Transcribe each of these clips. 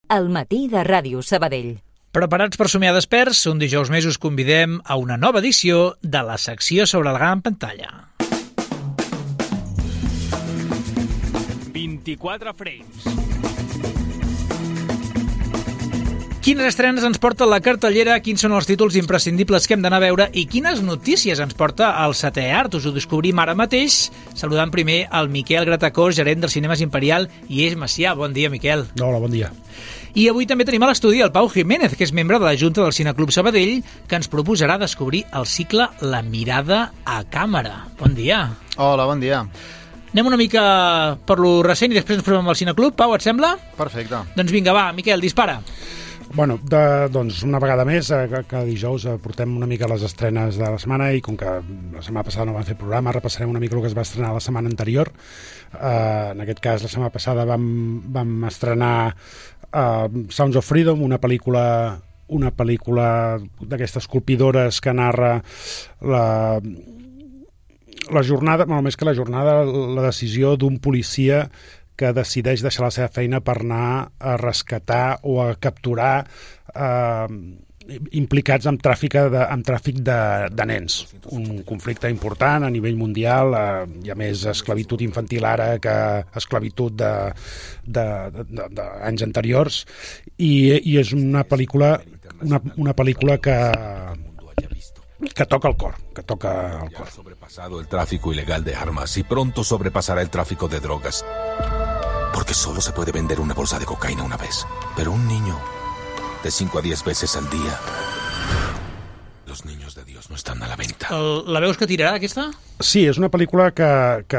El matí de Ràdio Sabadell. Preparats per somiar desperts, un dijous més us convidem a una nova edició de la secció sobre la gran pantalla. 24 frames. Quines estrenes ens porta la cartellera, quins són els títols imprescindibles que hem d'anar a veure i quines notícies ens porta el Setè Art. Us ho descobrim ara mateix, saludant primer el Miquel Gratacós, gerent dels Cinemes Imperial i Eix Macià. Bon dia, Miquel. Hola, bon dia. I avui també tenim a l'estudi el Pau Jiménez, que és membre de la Junta del Cineclub Sabadell, que ens proposarà descobrir el cicle La mirada a càmera. Bon dia. Hola, bon dia. Anem una mica per lo recent i després ens posem amb el Cineclub. Pau, et sembla? Perfecte. Doncs vinga, va, Miquel, dispara. Bueno, doncs una vegada més, cada dijous portem una mica les estrenes de la setmana i com que la setmana passada no vam fer programa, repassarem una mica el que es va estrenar la setmana anterior. En aquest cas, la setmana passada vam estrenar Sounds of Freedom, una pel·lícula d'aquestes colpidores que narra la jornada, bueno, més que la jornada, la decisió d'un policia que decideix deixar la seva feina per anar a rescatar o a capturar implicats en tràfic de nens. Un conflicte important a nivell mundial, hi ha més esclavitud infantil ara que esclavitud d'anys anteriors, i és una pel·lícula que toca el cor, Ha sobrepasado el tráfico ilegal de armas y pronto sobrepasará el tráfico de drogas. Porque solo se puede vender una bolsa de cocaína una vez. Pero un niño, de 5 a 10 veces al día... Los niños de Dios no están a la venta. La veus que tirarà, aquesta? Sí, és una pel·lícula que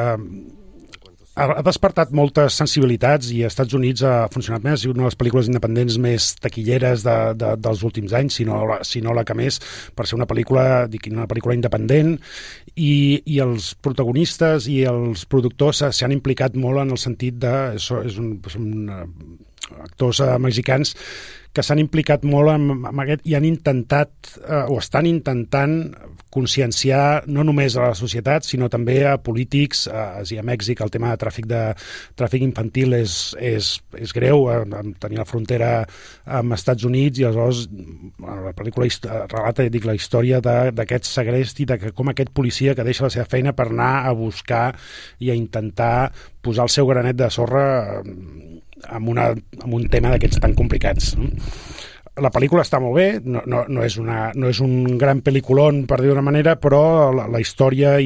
ha despertat moltes sensibilitats i als Estats Units ha funcionat més. És una de les pel·lícules independents més taquilleres dels últims anys, si no la que més, per ser una pel·lícula independent, i els protagonistes i els productors s'han implicat molt en el sentit de... Són actors mexicans que s'han implicat molt amb aquest i han intentat o estan intentant conscienciar no només a la societat sinó també a polítics. A Mèxic el tema de tràfic infantil és greu, tenir la frontera amb Estats Units, i aleshores la pel·lícula relata la història d'aquest segrest i de com aquest policia que deixa la seva feina per anar a buscar i a intentar posar el seu granet de sorra amb un tema d'aquests tan complicats. La pel·lícula està molt bé, no és un gran pel·lículon, per dir d'una manera, però la història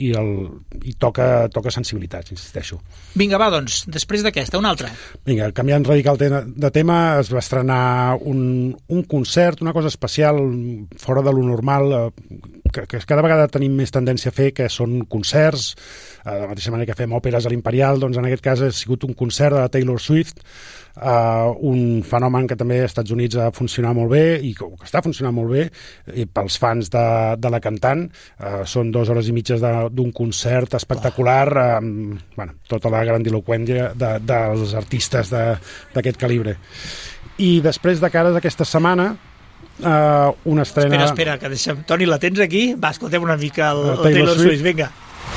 i toca sensibilitats, insisteixo. Vinga, va, doncs, després d'aquesta, una altra. Vinga, canviant radical de tema, es va estrenar un concert, una cosa especial, fora de lo normal, que cada vegada tenim més tendència a fer, que són concerts, de la mateixa manera que fem òperes a l'Imperial. Doncs en aquest cas ha sigut un concert de Taylor Swift, un fenomen que també als Estats Units ha funcionat molt bé i que està funcionant molt bé pels fans de la cantant. Són 2 hores i mitges d'un concert espectacular, tota la grandiloqüència dels artistes d'aquest calibre. I després de cara d'aquesta setmana, una estrena... Espera, que deixem... Toni, la tens aquí? Va, escoltem una mica el Taylor Swift, vinga.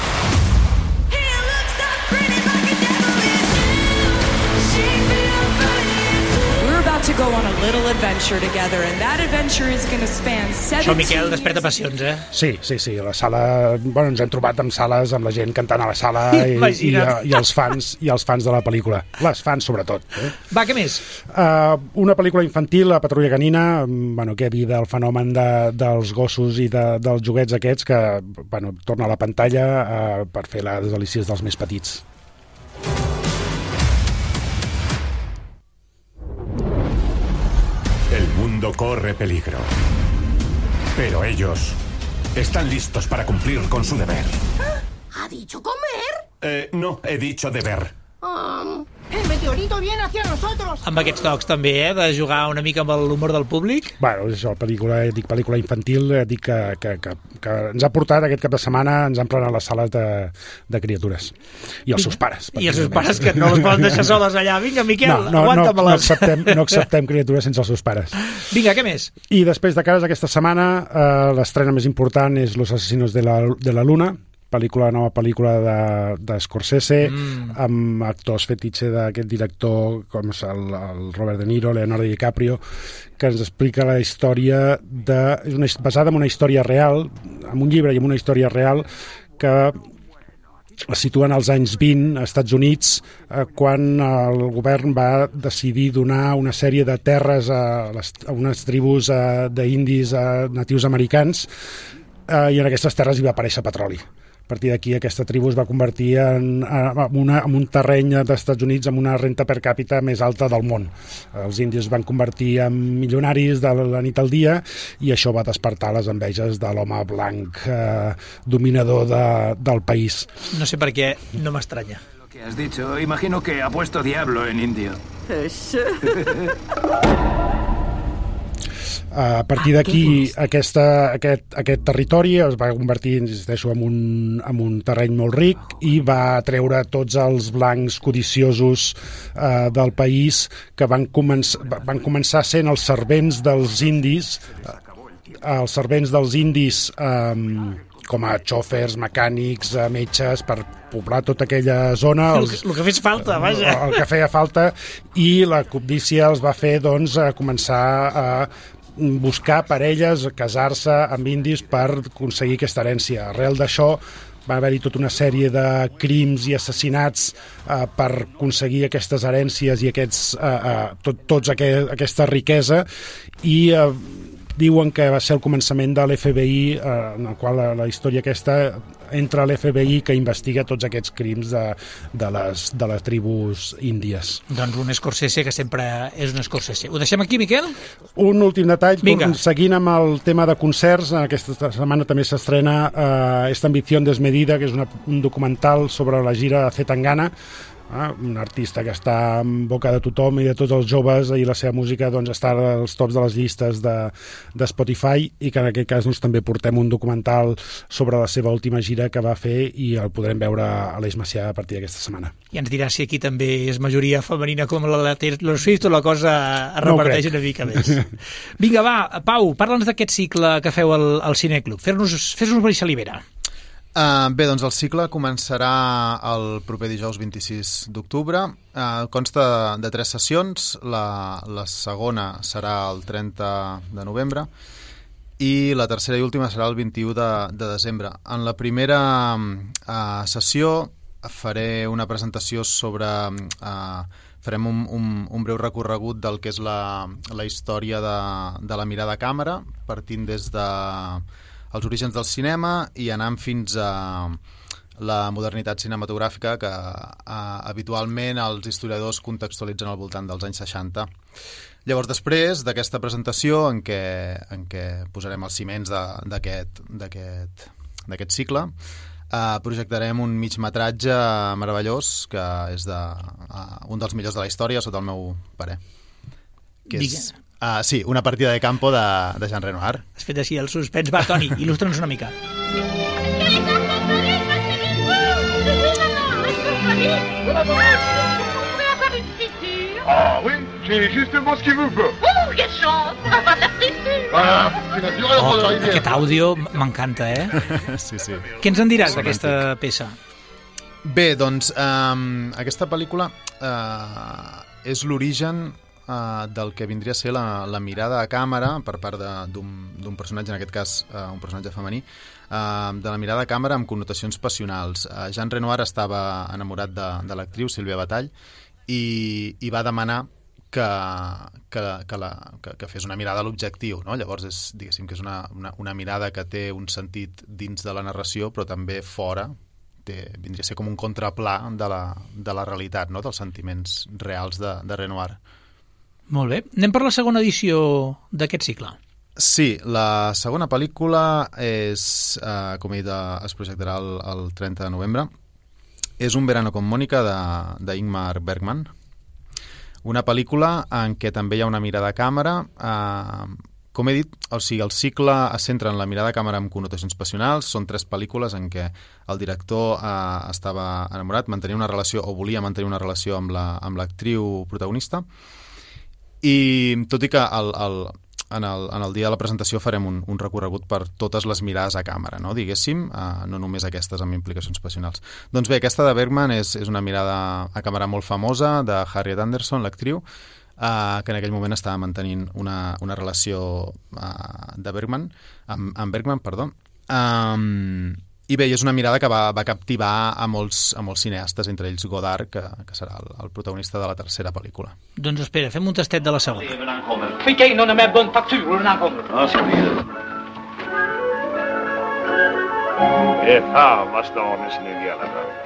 Go on a little adventure together, and that adventure is going to span 17 Això, Miquel, desperta passions, eh? Sí, a la sala... Bueno, ens hem trobat amb sales, amb la gent cantant a la sala i els fans de la pel·lícula. Les fans, sobretot. Va, què més? Una pel·lícula infantil, La patrulla canina, que havia del fenomen dels gossos i dels joguets aquests, que torna a la pantalla per fer les delícies dels més petits. El mundo corre peligro. Pero ellos están listos para cumplir con su deber. ¿Ha dicho comer? No, he dicho deber. El meteorito viene hacia nosotros. Amb aquests tocs també, de jugar una mica amb l'humor del públic. Bueno, és això, pel·lícula infantil, dic que ens ha portat aquest cap de setmana, ens han plenat les sales de criatures. I els seus pares. I els seus pares, que no les poden deixar soles allà. Vinga, Miquel, aguanta-me-les. No acceptem criatures sense els seus pares. Vinga, què més? I després de cares aquesta setmana, l'estrena més important és Los asesinos de la luna, nova pel·lícula de Scorsese, amb actors fetitxe d'aquest director com el Robert De Niro, Leonardo DiCaprio, que ens explica la història basada en una història real, en un llibre i en una història real, que es situen als anys 20 als Estats Units, quan el govern va decidir donar una sèrie de terres a unes tribus d'indis natius americans, i en aquestes terres hi va aparèixer petroli. A partir d'aquí aquesta tribu es va convertir en un terreny dels Estats Units amb una renta per càpita més alta del món. Els indis es van convertir en milionaris de la nit al dia, i això va despertar les enveges de l'home blanc dominador del país. No sé per què, no m'estranya. Lo que has dicho, imagino que ha puesto diablo en indio. A partir d'aquí, aquest territori es va convertir, insisteixo, en un terreny molt ric, i va atreure tots els blancs codiciosos del país, que van començar sent els servents dels indis, com a xòfers, mecànics, metges, per poblar tota aquella zona. El que fes falta, vaja. El que feia falta, i la cobdícia els va fer començar a buscar parelles, casar-se amb indis per aconseguir aquesta herència. Arrel d'això va haver-hi tota una sèrie de crims i assassinats per aconseguir aquestes herències i aquesta riquesa, i diuen que va ser el començament de l'FBI, en el qual la història aquesta entra a l'FBI, que investiga tots aquests crims de les tribus índies. Doncs un Scorsese que sempre és un Scorsese. Ho deixem aquí, Miquel? Un últim detall, seguint amb el tema de concerts, aquesta setmana també s'estrena Esta ambición desmedida, que és un documental sobre la gira de Zetangana, un artista que està en boca de tothom i de tots els joves, i la seva música està als tops de les llistes de Spotify, i que en aquest cas també portem un documental sobre la seva última gira que va fer, i el podrem veure a l'Eix Macià a partir d'aquesta setmana. I ens dirà si aquí també és majoria femenina com la Taylor Swift, o la cosa es reparteix una mica més. Vinga, va, Pau, parla'ns d'aquest cicle que feu al Cineclub. Fes-nos una salivera. Bé, doncs el cicle començarà el proper dijous 26 d'octubre. Consta de 3 sessions. La segona serà el 30 de novembre i la tercera i última serà el 21 de desembre. En la primera sessió faré una presentació sobre... farem un breu recorregut del que és la història de la mirada a càmera, partint des de els orígens del cinema i anant fins a la modernitat cinematogràfica que habitualment els historiadors contextualitzen al voltant dels anys 60. Llavors, després d'aquesta presentació en què posarem els ciments d'aquest cicle, projectarem un migmetratge meravellós que és un dels millors de la història, sota el meu parer. Que és... sí, una partida de campo de Jean Renoir. Has fet així el suspens. Va, Toni, il·lustra'ns una mica. Ah oui, j'ai justement ce qu'il vous faut. Oh, quelle chance! Aquest àudio m'encanta, Sí, sí. Què ens en diràs d'aquesta peça? Bé, doncs, aquesta pel·lícula és l'origen del que vindria a ser la mirada a càmera per part d'un personatge, en aquest cas un personatge femení, de la mirada a càmera amb connotacions passionals. Jean Renoir estava enamorat de l'actriu Sílvia Batall i va demanar que fes una mirada a l'objectiu, no? Llavors diguéssim que és una mirada que té un sentit dins de la narració, però també fora, vindria a ser com un contraplà de la realitat, no? Dels sentiments reals de Renoir. Molt bé. Anem per la segona edició d'aquest cicle. Sí, la segona pel·lícula és, com he dit, es projectarà el 30 de novembre. És Un verano con Mónica, d'Ingmar Bergman. Una pel·lícula en què també hi ha una mirada a càmera. Com he dit, o sigui, el cicle es centra en la mirada a càmera amb connotacions passionals. Són 3 pel·lícules en què el director estava enamorat, mantenia una relació, o volia mantenir una relació amb l'actriu protagonista. I tot i que en el dia de la presentació farem un recorregut per totes les mirades a càmera, no? Diguéssim, no només aquestes amb implicacions passionals. Doncs bé, aquesta de Bergman és una mirada a càmera molt famosa de Harriet Anderson, l'actriu, que en aquell moment estava mantenint una relació de Bergman, amb Bergman, perdó. I bé, és una mirada que va captivar a molts cineastes, entre ells Godard, que serà el protagonista de la tercera pel·lícula. Doncs espera, fem un tastet de la segona. Fiquez non med bonne facture, on en kommer. Ja, skal vi göra. Det är fan vad stan är snygg i alla fall.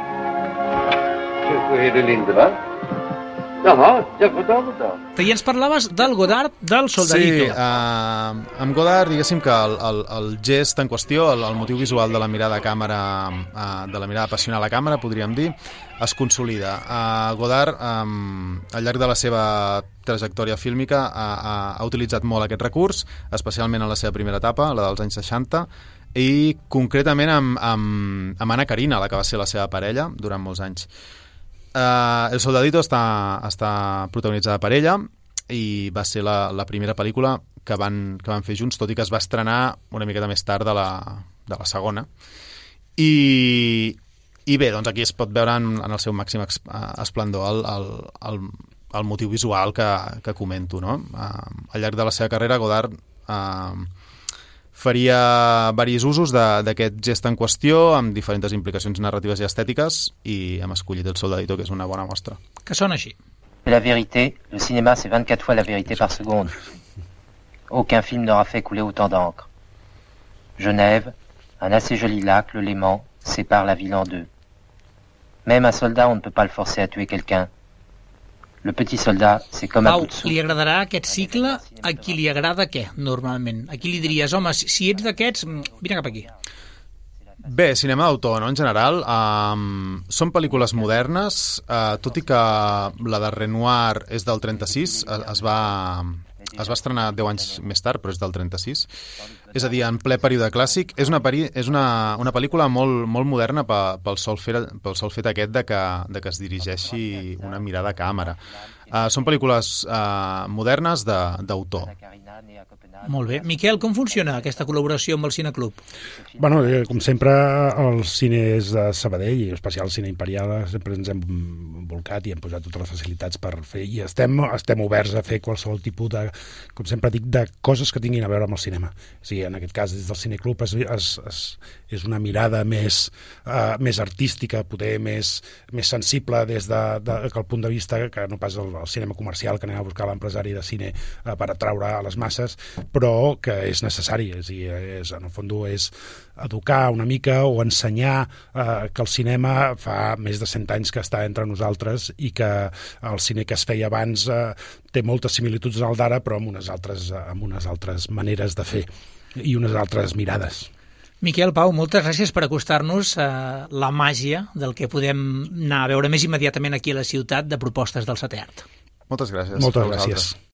Hur är det Lindevall? Jaha, jag får ta det då. I ens parlaves del Godard, del Soldadito. Sí, amb Godard, diguéssim que el gest en qüestió, el motiu visual de la mirada a càmera, de la mirada passional a càmera, podríem dir, es consolida. Godard, al llarg de la seva trajectòria fílmica, ha utilitzat molt aquest recurs, especialment en la seva primera etapa, la dels anys 60, i concretament amb Anna Karina, la que va ser la seva parella durant molts anys. El Soldadito està protagonitzada per ella i va ser la primera pel·lícula que van fer junts, tot i que es va estrenar una miqueta més tard de la segona. I bé, doncs aquí es pot veure en el seu màxim esplendor el motiu visual que comento, no? Al llarg de la seva carrera, Godard faria varis usos d'aquest gest en qüestió amb diferents implicacions narratives i estètiques, i hem escollit El Soldadito, que és una bona mostra. Que sona així. La vérité, le cinéma c'est 24 fois la vérité par seconde. Aucun film n'aura fait couler autant d'encre. Genève, un assez joli lac, le Léman, sépare la ville en deux. Même un soldat, on ne peut pas le forcer à tuer quelqu'un. Le petit soldat, c'est comme un Pau, bout de soupe. li agradarà aquest cicle a qui li agrada què, normalment? A qui li diries, home, si ets d'aquests, vine cap aquí. Bé, cinema d'autor, no?, en general. Són pel·lícules modernes, tot i que la de Renoir és del 36, es va estrenar 10 anys més tard, però és del 36. És a dir, en ple període clàssic. És una pel·lícula molt moderna pel sol fet aquest de que es dirigeixi una mirada a càmera. Són pel·lícules modernes d'autor. Molt bé. Miquel, com funciona aquesta col·laboració amb el Cineclub? Bueno, com sempre, els cines de Sabadell, i en especial el Cine Imperial, sempre ens hem volcat i hem posat totes les facilitats per fer, i estem oberts a fer qualsevol tipus de, com sempre dic, de coses que tinguin a veure amb el cinema. O sigui, en aquest cas, des del Cineclub és una mirada més artística, poder més sensible des del punt de vista que no pas el cinema comercial que anem a buscar l'empresari de cine per atraure a les masses, però que és necessari. En el fons és educar una mica o ensenyar que el cinema fa més de 100 anys que està entre nosaltres i que el cine que es feia abans té moltes similituds al d'ara, però amb unes altres maneres de fer i unes altres mirades. Miquel, Pau, moltes gràcies per acostar-nos a la màgia del que podem anar a veure més immediatament aquí a la ciutat de propostes del Setè Art. Moltes gràcies. Moltes gràcies.